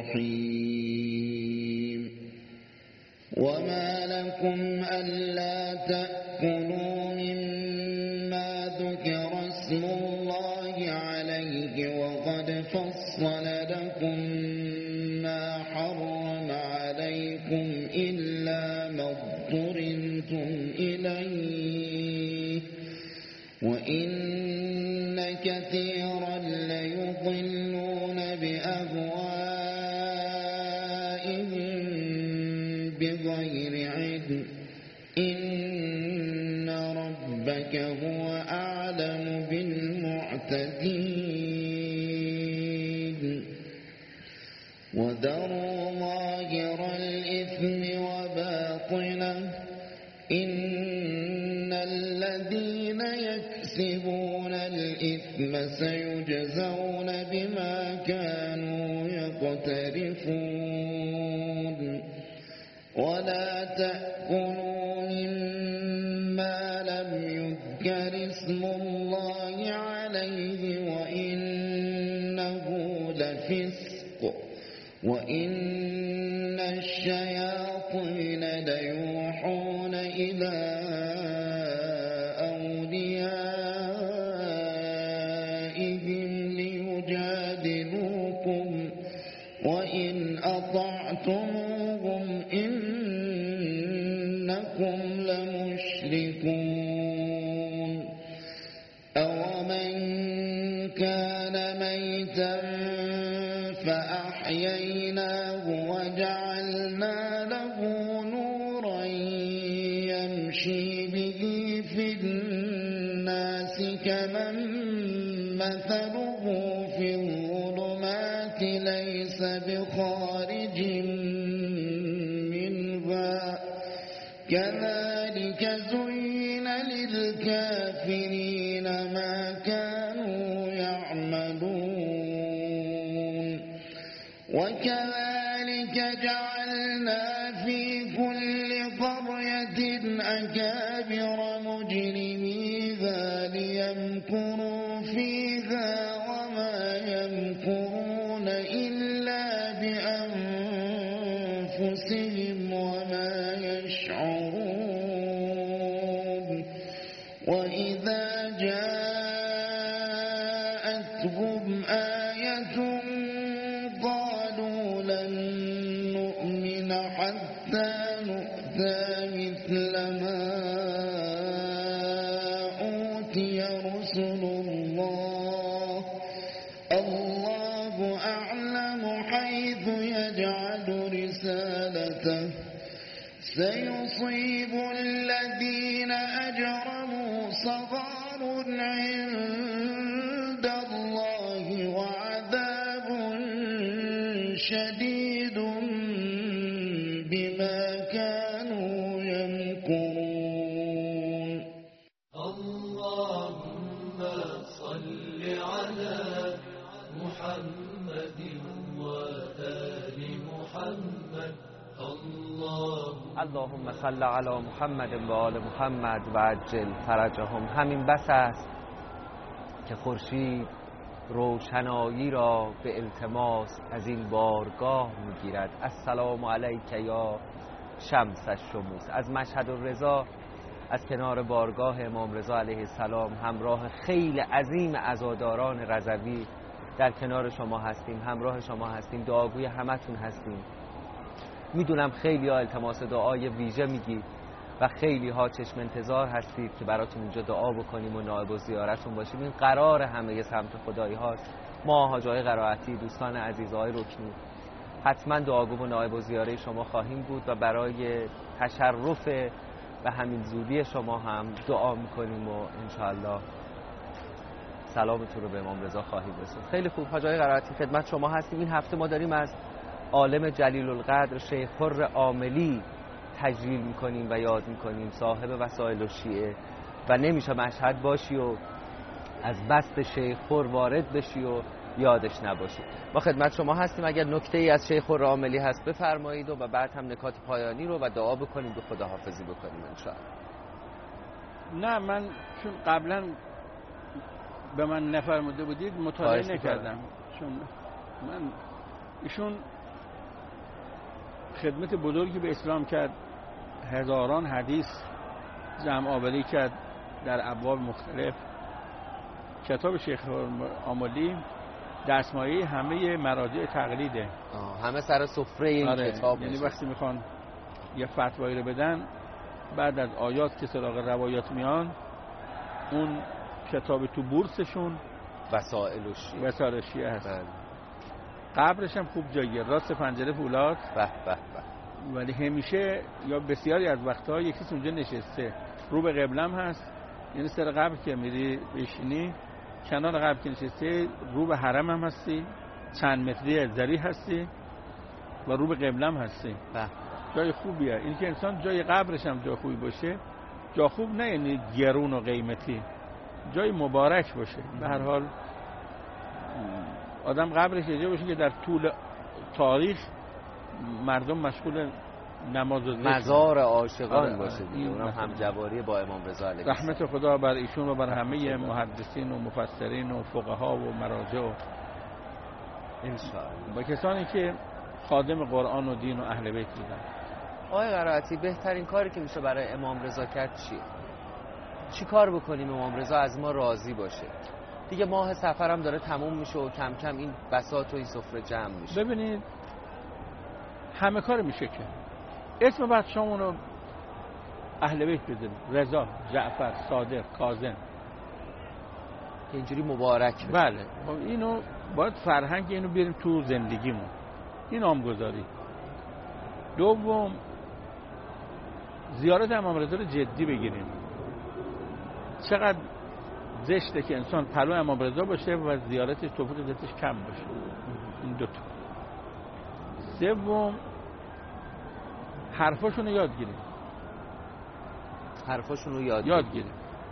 الرحيم. وما لكم ألا تأكلوا مما ذكر اسم الله عليه وقد فصل لكم ما حرم عليكم إلا ما اضطررتم إليه وإن كثيرا ليضلون بأهوائهم بغير علم. إن ربك هو أعلم بالمعتدين. وذروا ظاهر الإثم وباطنه. إن الذين يكسبون الإثم سيجزون بما كانوا يقترفون. ولا تأكلوا مما لم يذكر اسم الله عليه وإنه لفسق. وإن الشياطين ليوحون إلى أوليائهم ليجادلوكم وإن أطعتموهم إنكم لمشركون. ميتا فأحييناه وجعلنا له نورا يمشي به في الناس كمن مثله في الظلمات ليس بخارج منها كذلك زين للكافرين ما كانوا يعملون وكذلك جعلنا في كل قرية أكابر مجرميها ليمكروا فيها وما يمكرون إلا بأنفسهم وما يشعرون وإذا جاءتهم آية قالوا لن نؤمن حتى نؤتى مثل ما أوتي رسل الله الله أعلم حيث يجعل رسالته سيصيب الذين أجرموا صغار عند الله وعذاب شديد بما كانوا يمكرون. اللهم صل على محمد وآل محمد. اللهم صل علی محمد و آل محمد و عجل فرجهم. همین بس است که خورشید روشنایی را به التماس از این بارگاه میگیرد. السلام علیک یا شمس الشموس. از مشهد الرضا، از کنار بارگاه امام رضا علیه السلام، همراه خیل عظیم عزاداران رضوی در کنار شما هستیم، همراه شما هستیم، دعاگوی همتون هستیم. میدونم خیلی ها التماس دعای ویژه میگید و خیلی ها چشم انتظار هستید که براتون اینجا دعا بکنیم و نائب و زیارتون باشیم. این قرار همه سمت خدایی هاست. ما حاجای قرائتی، دوستان عزیز، های رکنی، حتما دعاگو و نائب و زیاره شما خواهیم بود و برای تشرف به همین زودی شما هم دعا میکنیم و انشاءالله سلامتون رو به امام رضا خواهیم رسون. خیلی خوب، حاجای قرائتی خدمت شما هستیم. این هفته ما داریم از عالم جلیل القدر شیخ حر عاملی تجلیل میکنیم و یاد میکنیم، صاحب وسائل الشیعه، و نمیشه مشهد باشی و از بست شیخ حر وارد بشی و یادش نباشی. ما خدمت شما هستیم. اگر نکته ای از شیخ حر عاملی هست بفرمایید و بعد هم نکات پایانی رو و دعا بکنیم و خداحافظی بکنیم انشاءالله. نه، من چون قبلا به من نفرموده بودید مطالعه نکردم، چون من ایشون خدمت بزرگی به اسلام کرد، هزاران حدیث جمع آوری کرد در ابواب مختلف. کتاب شیخ عاملی دستمایه همه مراجع تقلیده، همه سر سفره این آره. کتاب. یعنی وقتی میخوان یه فتوایی رو بدن بعد از آیات که سراغ روایات میان، اون کتاب تو بورسشون وسائل الشیعه وسائل الشیعه هست. قبرش هم خوب جاییه، راست پنجره فولاد. به به به. ولی همیشه یا بسیاری از وقتها یکی اونجا نشسته، رو به قبلم هست، یعنی سر قبر که میری بشینی کنار قبر که نشسته، رو به حرم هم هستی، چند متری زری هستی و رو به قبلم هستی. به. جای خوبیه. این که انسان جای قبرش هم جای خوبی باشه، جا خوب نه یعنی گرون و قیمتی، جای مبارک باشه. به هر حال آدم قبرش یه جا باشه که در طول تاریخ مردم مشغول نماز و ذکر، مزار عاشقان آره باشه دیگه. اونم همجواری با امام رضا علیه السلام. رحمت خدا بر ایشون و بر همه محدثین و مفسرین و فقها و مراجع و انشاءالله با کسانی که خادم قرآن و دین و اهل بیت بودن. آقای قرائتی، بهترین کاری که میشه برای امام رضا کرد چیه؟ چی کار بکنیم امام رضا از ما راضی باشه؟ دیگه ماه سفرم داره تموم میشه و کم کم این بساط و این سفره جمع میشه. ببینید همه کار میشه که اسم بچه‌مون رو اهل بیت بذاریم، رضا، جعفر، صادق، کاظم. که اینجوری مبارک بشه. بله اینو باید فرهنگ اینو بیاریم تو زندگیمون، این نامگذاری. دوم زیارت امام رضا رو جدی بگیریم. چقدر زشته که انسان پلو امام رضا باشه و زیارتش توفیق زیارتش کم باشه. این دو تا. سوم حرفاشون رو یاد گیریم. حرفاشون رو یاد یاد گیریم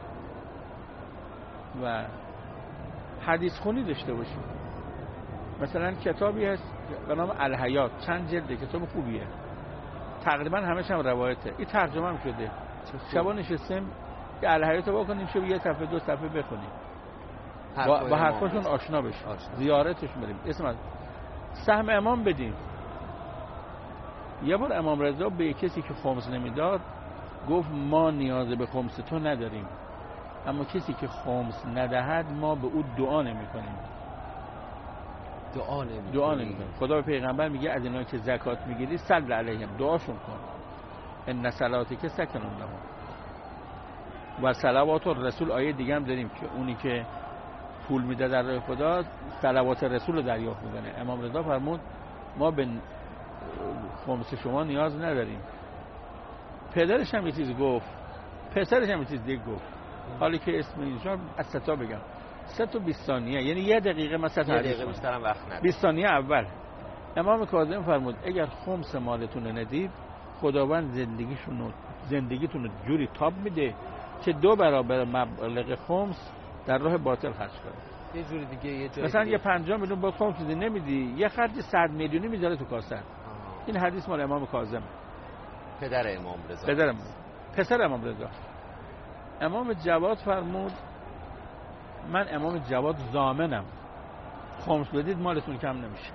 و حدیث خونی داشته باشیم. مثلا کتابی هست به نام الحیات، چند جلده، کتاب خوبیه، تقریبا همش هم روایته، این ترجمه هم شده. شبا نشستیم که الحیات رو بکنیم، شب یه صفحه دو صفحه بخونیم با, با حرفاشون آشنا بشیم، زیارتشون بریم، اسم از سهم امام بدیم. یه بار امام رضا به کسی که خمس نمیداد گفت ما نیاز به خمس تو نداریم، اما کسی که خمس ندهد ما به او دعا نمی کنیم. دعا نمی کنیم. دعا نمی کنیم. خدا به پیغمبر میگه از اینایی که زکات میگیری صل علیهم، دعاشون کن. ان صلاتک سکن لهم. و صلوات الرسول آیه دیگه هم داریم که اونی که پول میده در راه خدا صلوات رسول رو دریافت میکنه. امام رضا فرمود ما به خمس شما نیاز نداریم. پدرش هم یه چیز گفت، پسرش هم یه چیز دیگه گفت. حالی که اسم اینجا از ستا بگم سه تا بیست ثانیه، یعنی یه دقیقه مثلا یه دقیقه بیشترم وقت نداره. بیست ثانیه اول امام کاظم فرمود اگر خمس مالتون رو ندید خداوند زندگیشون رو زندگیتون رو جوری تاب میده که دو برابر مبلغ خمس در راه باطل خرج کنه. یه جوری دیگه یه جایی مثلا دیگه. یه پنجاه میلیون با خمس نمیدی، یه خرج صد میلیونی میذاره تو کاسه. این حدیث مال امام کاظم، پدر امام رضا، پدر امام، پسر امام رضا. امام جواد فرمود من امام جواد ضامنم خمس بدید مالتون کم نمیشه.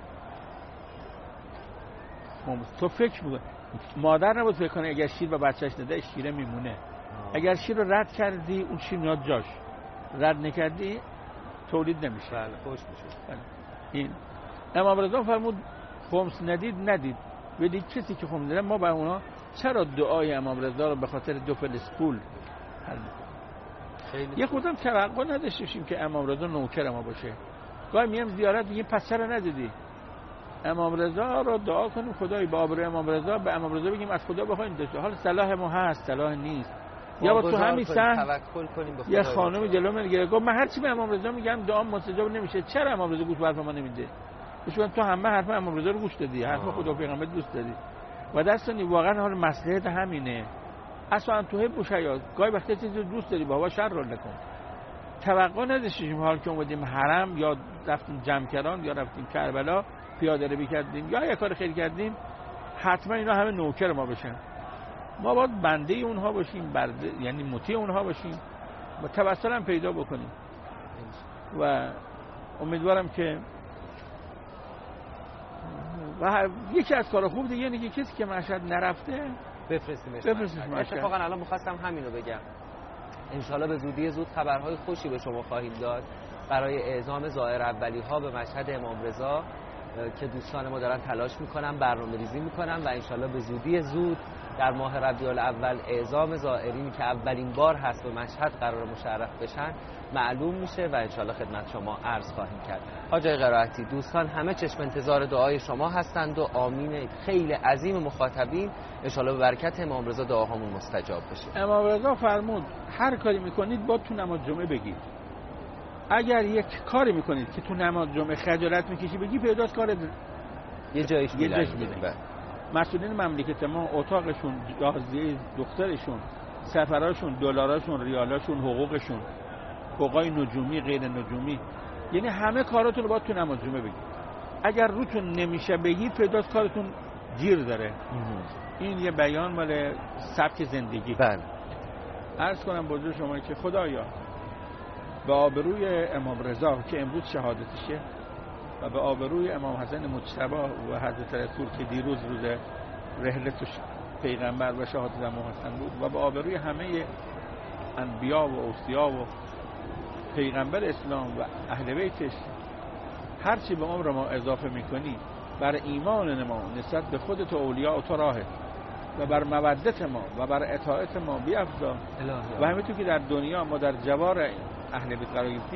خمس تو فکر میکنی مادر نبود فکر کنه اگر شیر به بچهش نده شیره میمونه. آه. اگر شیر رو رد کردی اون شیر میاد جاش، رد نکردی تولید نمیشه. بله خوش میشه. بله. این امام رضا فرمود خمس ندید ندید بدید کسی که خمس نده. ما به اونا چرا دعای امام رضا رو به خاطر دو فلس پول یه خودم توقع نداشتیم که امام رضا نوکر ما باشه. گاهی میام زیارت میگیم پس چرا ندادی؟ امام رضا رو دعا کنیم خدای با آبروی امام رضا به امام رضا بگیم از خدا بخوایم داشته. حالا صلاح ما هست صلاح نیست. یا با تو همین سن توکل کنیم به خدا. یه خانمی جلو من گره گفت من هر چی به امام رضا میگم دعام مستجاب نمیشه، چرا امام رضا گوش به حرف ما نمیده؟ بهش تو همه حرف امام رضا رو گوش دادی، حرف خدا و پیغمبر دوست دادی و دستونی واقعا حال مصلحت همینه. اصلا تو حب شیاد گاهی وقتی چیزی دوست داری بابا شر رو نکن. توقع نداشتیم حال که اومدیم حرم یا رفتیم جمکران یا رفتیم کربلا پیاده روی کردیم یا یه کار خیر کردیم حتما اینا همه نوکر ما بشن. ما باید بنده اونها باشیم، برده یعنی مطیع اونها باشیم و توسل هم پیدا بکنیم و امیدوارم که و یکی از کارا خوب دیگه اینه که کسی که مشهد نرفته بفرستیمش. بفرستیمش. اتفاقا الان می‌خواستم همین رو بگم. انشالله به زودی زود خبرهای خوشی به شما خواهیم داد برای اعزام زائر اولی‌ها به مشهد امام رضا که دوستان ما دارن تلاش میکنن، برنامه‌ریزی میکنن و انشالله به زودی زود در ماه ربیع الاول اعزام زائرینی که اولین بار هست به مشهد قرار مشرف بشن معلوم میشه و انشالله خدمت شما عرض خواهیم کرد. حاج قرائتی دوستان همه چشم انتظار دعای شما هستند و آمین خیلی عظیم مخاطبین انشالله به برکت امام رضا دعاهامون مستجاب بشه. امام رضا فرمود هر کاری میکنید با تو نماز جمعه بگید. اگر یک کاری میکنید که تو نماز جمعه خجالت میکشی بگی پیداست کار یه جایش یه جایش میده. مسئولین مملکت ما اتاقشون، جهازیه دخترشون، سفراشون، دلاراشون، ریالاشون، حقوقشون، حقوقای نجومی، غیر نجومی، یعنی همه کاراتون رو باید تو نماز جمعه بگید. اگر روتون نمیشه بگید پیداست کارتون جیر داره. این یه بیان مال سبک زندگی. بله. عرض کنم بزرگ شما که خدایا به آبروی امام رضا که امروز شهادتشه و به آبروی امام حسن مجتبی و حضرت رسول که دیروز روز رحلت پیغمبر و شهادت امام حسن بود و به آبروی همه انبیا و اوصیا و پیغمبر اسلام و اهل بیتش هرچی به عمر ما اضافه میکنی بر ایمان ما نسبت به خودت و اولیاء و تو راهت و بر مودت ما و بر اطاعت ما بیافزا و همینطور که در دنیا ما در جوار اهل بیت قرار گرفتیم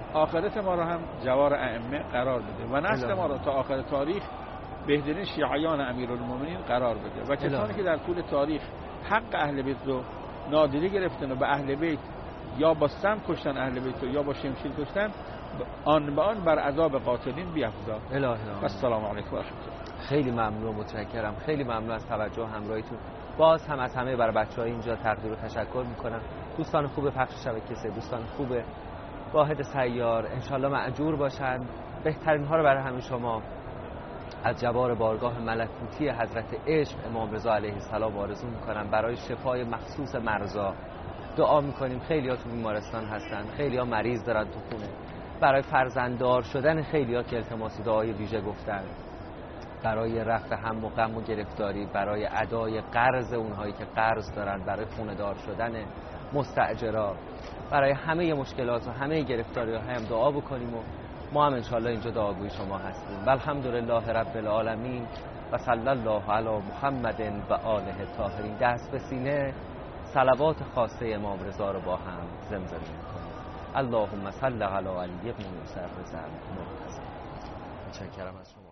آخرت ما رو هم جوار ائمه قرار بده و نسل ما رو تا آخر تاریخ بهترین شیعیان امیرالمومنین قرار بده و کسانی که در طول تاریخ حق اهل بیت رو نادیده گرفتن و به اهل بیت یا با سم کشتن اهل بیت رو یا با شمشیر کشتن، آن به آن بر عذاب قاتلین بیفزا. الهی السلام علیکم و رحمت الله. خیلی ممنون و متشکرم. خیلی ممنون از توجه و همراهیتون. باز هم از همه برای بچه‌های اینجا تقدیر و تشکر میکنم. دوستان خوب پخش شبکه سه، دوستان خوب واحد سیار، انشالله مأجور باشن. بهترین ها رو برای همه شما از جوار بارگاه ملکوتی حضرت عشق امام رضا علیه السلام آرزو میکنم. برای شفای مخصوص مرضا دعا میکنیم. خیلی ها تو بیمارستان هستن، خیلی ها مریض دارن تو خونه. برای فرزنددار شدن خیلی ها که التماس دعای ویژه گفتن، برای رفع هم و غم و گرفتاری، برای ادای قرض اونهایی که قرض دارن، برای خونه دار شدن مستاجرا، برای همه مشکلات و همه گرفتاری ها هم دعا بکنیم و ما هم انشالله اینجا دعاگوی شما هستیم. الحمدلله رب العالمین و صلی الله علی محمد و آله الطاهرین. دست به سینه صلوات خاصه امام رضا رو با هم زمزمه می‌کنیم. اللهم صل علی علی ابن موسی الرضا. متشکرم از شما.